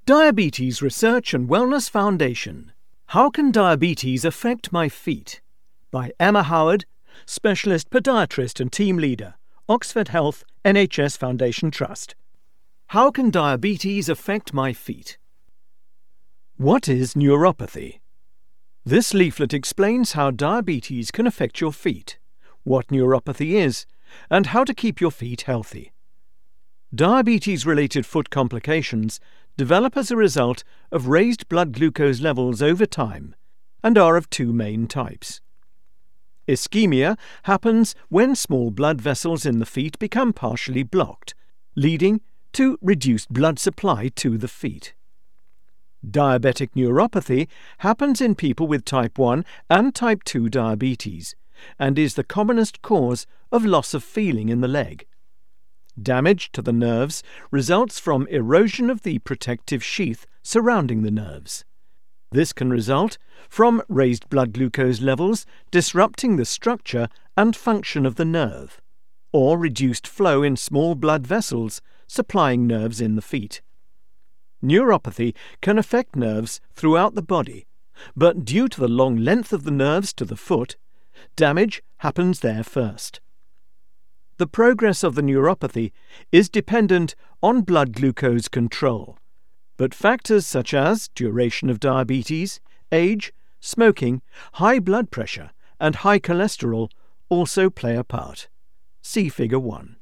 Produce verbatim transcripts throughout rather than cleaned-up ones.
Diabetes Research and Wellness Foundation. How Can Diabetes Affect My Feet? By Emma Howard, Specialist Podiatrist and Team Leader, Oxford Health N H S Foundation Trust. How can diabetes affect my feet? What is neuropathy? This leaflet explains how diabetes can affect your feet, what neuropathy is, and how to keep your feet healthy. Diabetes-related foot complications develop as a result of raised blood glucose levels over time and are of two main types. Ischemia happens when small blood vessels in the feet become partially blocked, leading to reduced blood supply to the feet. Diabetic neuropathy happens in people with type one and type two diabetes and is the commonest cause of loss of feeling in the leg. Damage to the nerves results from erosion of the protective sheath surrounding the nerves. This can result from raised blood glucose levels disrupting the structure and function of the nerve, or reduced flow in small blood vessels supplying nerves in the feet. Neuropathy can affect nerves throughout the body, but due to the long length of the nerves to the foot, damage happens there first. The progress of the neuropathy is dependent on blood glucose control, but factors such as duration of diabetes, age, smoking, high blood pressure, and high cholesterol also play a part. See Figure one.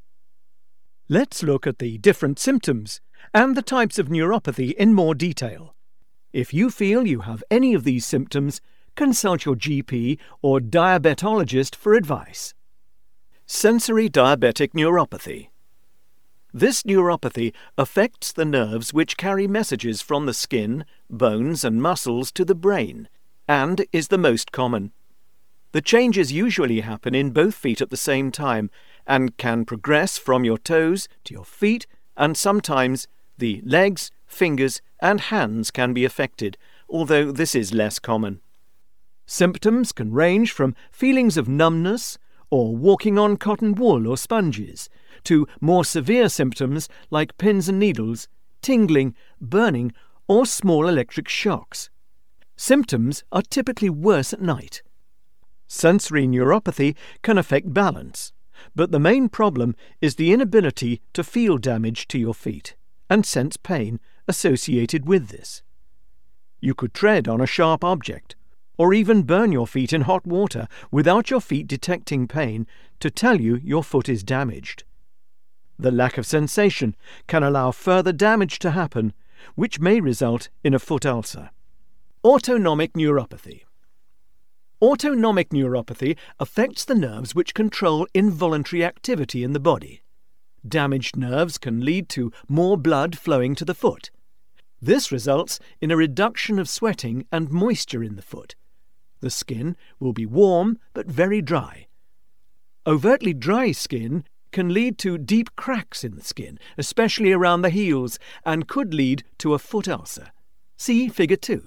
Let's look at the different symptoms and the types of neuropathy in more detail. If you feel you have any of these symptoms, consult your G P or diabetologist for advice. Sensory diabetic neuropathy. This neuropathy affects the nerves which carry messages from the skin, bones and muscles to the brain, and is the most common. The changes usually happen in both feet at the same time and can progress from your toes to your feet, and sometimes the legs, fingers and hands can be affected, although this is less common. Symptoms can range from feelings of numbness or walking on cotton wool or sponges, to more severe symptoms like pins and needles, tingling, burning, or small electric shocks. Symptoms are typically worse at night. Sensory neuropathy can affect balance, but the main problem is the inability to feel damage to your feet and sense pain associated with this. You could tread on a sharp object, or even burn your feet in hot water without your feet detecting pain to tell you your foot is damaged. The lack of sensation can allow further damage to happen, which may result in a foot ulcer. Autonomic neuropathy. Autonomic neuropathy affects the nerves which control involuntary activity in the body. Damaged nerves can lead to more blood flowing to the foot. This results in a reduction of sweating and moisture in the foot. The skin will be warm but very dry. Overtly dry skin can lead to deep cracks in the skin, especially around the heels, and could lead to a foot ulcer. See Figure two.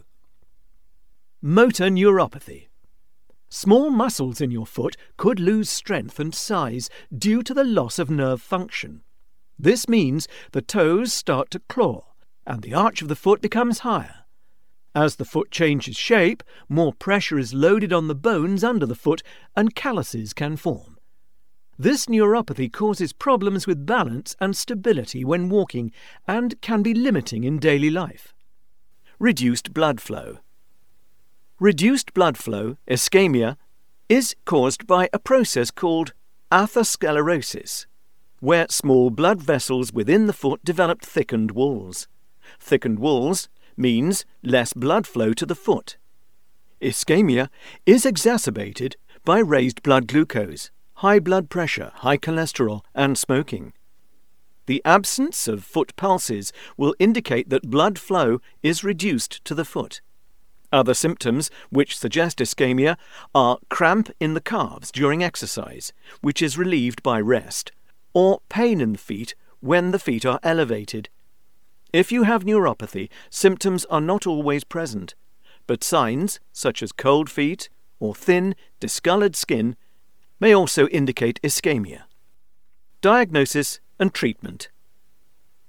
Motor neuropathy. Small muscles in your foot could lose strength and size due to the loss of nerve function. This means the toes start to claw, and the arch of the foot becomes higher. As the foot changes shape, more pressure is loaded on the bones under the foot and calluses can form. This neuropathy causes problems with balance and stability when walking and can be limiting in daily life. Reduced blood flow. Reduced blood flow, ischemia, is caused by a process called atherosclerosis, where small blood vessels within the foot develop thickened walls. Thickened walls means less blood flow to the foot. Ischemia is exacerbated by raised blood glucose, high blood pressure, high cholesterol, and smoking. The absence of foot pulses will indicate that blood flow is reduced to the foot. Other symptoms which suggest ischemia are cramp in the calves during exercise, which is relieved by rest, or pain in the feet when the feet are elevated. If you have neuropathy, symptoms are not always present, but signs such as cold feet or thin, discoloured skin may also indicate ischemia. Diagnosis and treatment.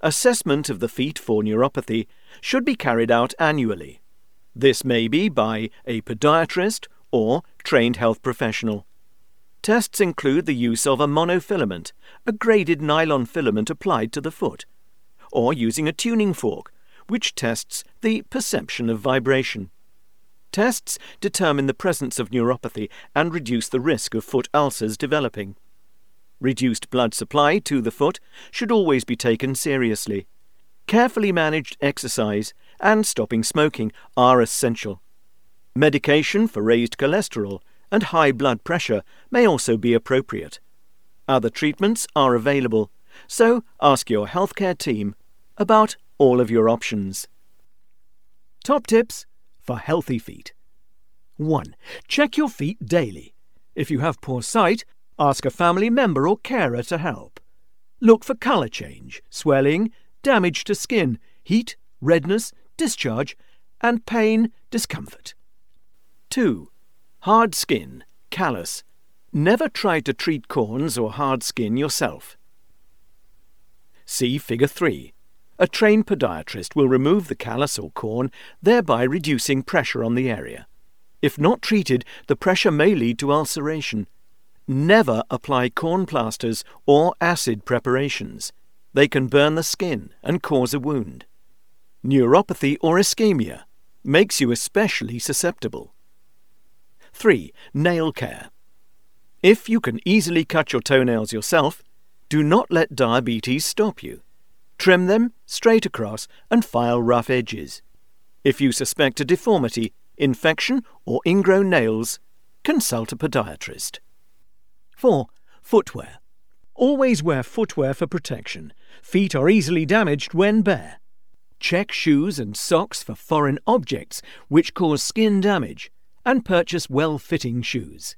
assessment of the feet for neuropathy should be carried out annually. This may be by a podiatrist or trained health professional. Tests include the use of a monofilament, a graded nylon filament applied to the foot, or using a tuning fork, which tests the perception of vibration. Tests determine the presence of neuropathy and reduce the risk of foot ulcers developing. Reduced blood supply to the foot should always be taken seriously. Carefully managed exercise and stopping smoking are essential. Medication for raised cholesterol and high blood pressure may also be appropriate. Other treatments are available, so ask your healthcare team about all of your options. Top tips for healthy feet. one. Check your feet daily. If you have poor sight, ask a family member or carer to help. Look for colour change, swelling, damage to skin, heat, redness, discharge, and pain, discomfort. two. Hard skin, callus. Never try to treat corns or hard skin yourself. See Figure three. A trained podiatrist will remove the callus or corn, thereby reducing pressure on the area. If not treated, the pressure may lead to ulceration. Never apply corn plasters or acid preparations. They can burn the skin and cause a wound. Neuropathy or ischemia makes you especially susceptible. three. Nail care. If you can easily cut your toenails yourself, do not let diabetes stop you. Trim them straight across and file rough edges. If you suspect a deformity, infection, or ingrown nails, consult a podiatrist. four. Footwear. Always wear footwear for protection. Feet are easily damaged when bare. Check shoes and socks for foreign objects which cause skin damage, and purchase well-fitting shoes.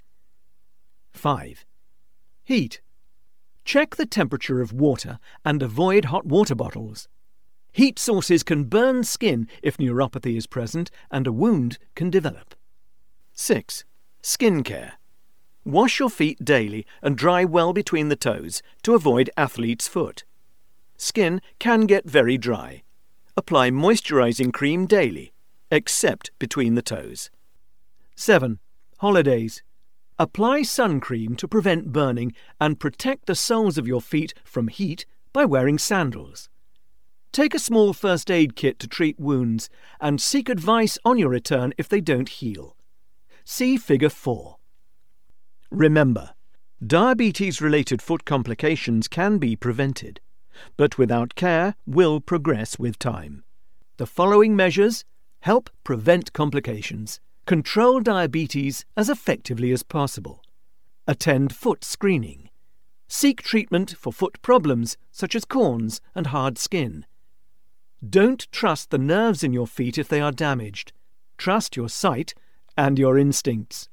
five. Heat. Check the temperature of water and avoid hot water bottles. Heat sources can burn skin if neuropathy is present and a wound can develop. six. Skin care. Wash your feet daily and dry well between the toes to avoid athlete's foot. Skin can get very dry. Apply moisturizing cream daily, except between the toes. seven. Holidays. Apply sun cream to prevent burning and protect the soles of your feet from heat by wearing sandals. Take a small first aid kit to treat wounds and seek advice on your return if they don't heal. See Figure four. Remember, diabetes-related foot complications can be prevented, but without care will progress with time. The following measures help prevent complications. Control diabetes as effectively as possible. Attend foot screening. Seek treatment for foot problems such as corns and hard skin. Don't trust the nerves in your feet if they are damaged. Trust your sight and your instincts.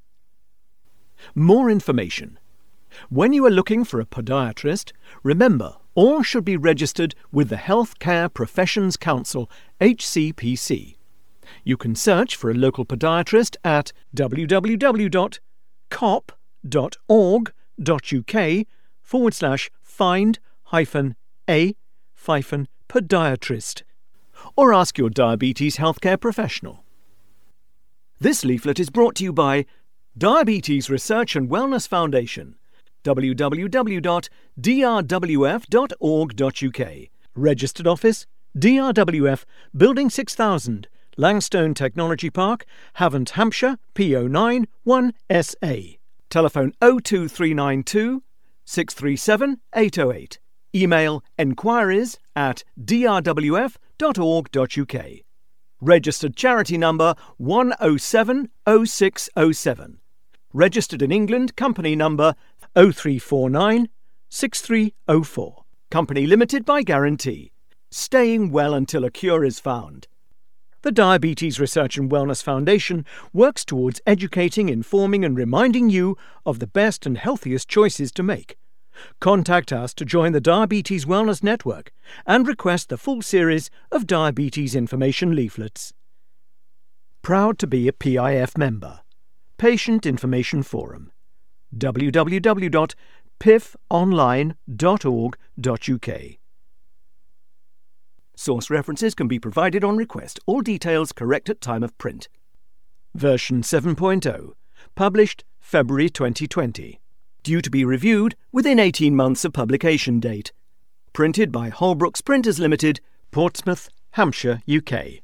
More information. When you are looking for a podiatrist, remember all should be registered with the Healthcare Professions Council, H C P C. You can search for a local podiatrist at w w w dot cop dot org dot u k forward slash find hyphen a hyphen podiatrist or ask your diabetes healthcare professional. This leaflet is brought to you by Diabetes Research and Wellness Foundation, w w w dot d r w f dot org dot u k. Registered Office, D R W F, Building six thousand, Langstone Technology Park, Havant, Hampshire, P O nine one S A. Telephone oh two three nine two, six three seven, eight oh eight. Email enquiries at d r w f dot org dot u k. Registered charity number one oh seven oh six oh seven. Registered in England, company number oh three four nine, six three oh four. Company limited by guarantee. Staying well until a cure is found. The Diabetes Research and Wellness Foundation works towards educating, informing and reminding you of the best and healthiest choices to make. Contact us to join the Diabetes Wellness Network and request the full series of diabetes information leaflets. Proud to be a P I F member. Patient Information Forum. w w w dot p i f online dot org dot u k Source references can be provided on request, all details correct at time of print. Version seven point oh, published February twenty twenty. Due to be reviewed within eighteen months of publication date. Printed by Holbrooks Printers Limited, Portsmouth, Hampshire, U K.